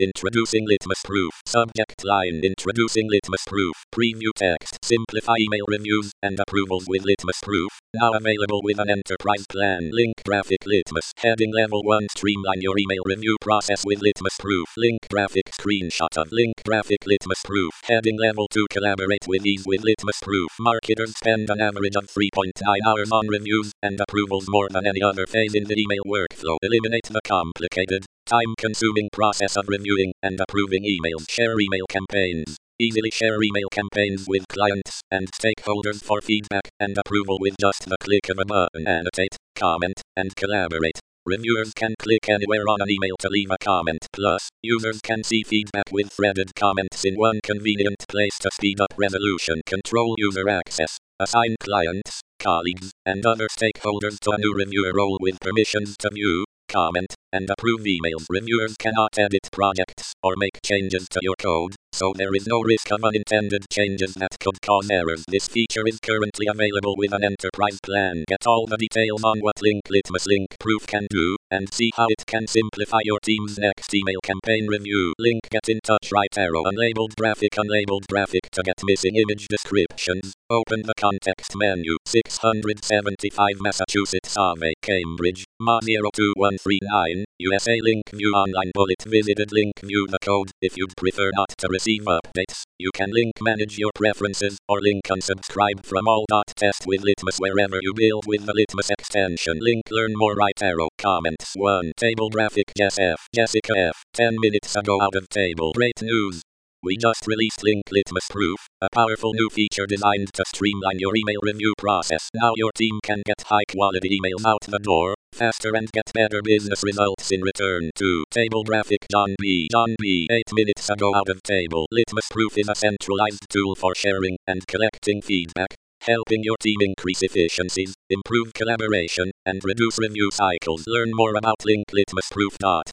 Introducing Litmus Proof. Subject line. Introducing Litmus Proof. Preview text. Simplify email reviews and approvals with Litmus Proof. Now available with an enterprise plan. Link graphic Litmus. Heading level 1. Streamline your email review process with Litmus Proof. Link graphic screenshot of link graphic Litmus Proof. Heading level 2. Collaborate with ease with Litmus Proof. Marketers spend an average of 3.9 hours on reviews and approvals, more than any other phase in the email workflow. Eliminate the complicated, time-consuming process of reviewing and approving emails. Share email campaigns. Easily share email campaigns with clients and stakeholders for feedback and approval with just the click of a button. Annotate, comment, and collaborate. Reviewers can click anywhere on an email to leave a comment. Plus, users can see feedback with threaded comments in one convenient place to speed up resolution. Control user access. Assign clients, colleagues, and other stakeholders to a new reviewer role with permissions to view, comment, and approve emails. Reviewers cannot edit projects or make changes to your code, so there is no risk of unintended changes that could cause errors. This feature is currently available with an enterprise plan. Get all the details on what Litmus Link Proof can do, and see how it can simplify your team's next email campaign review. Link get in touch. Right arrow. Unlabeled graphic to get missing image descriptions. Open the context menu. 675 Massachusetts Ave, Cambridge, MA 02139, USA. Link view online bullet. Visited link view the code. If you'd prefer not to receive updates, you can link manage your preferences or link unsubscribe from all. Test with Litmus wherever you build with the Litmus extension. Link learn more. Right arrow. Comments 1. Table graphic Jessica F. 10 minutes ago out of table. Great news! We just released Link Litmus Proof, a powerful new feature designed to streamline your email review process. Now your team can get high-quality emails out the door faster and get better business results in return. 2. Table graphic John B. 8 minutes ago out of table. Litmus Proof is a centralized tool for sharing and collecting feedback, helping your team increase efficiencies, improve collaboration, and reduce review cycles. Learn more about Link Litmus Proof.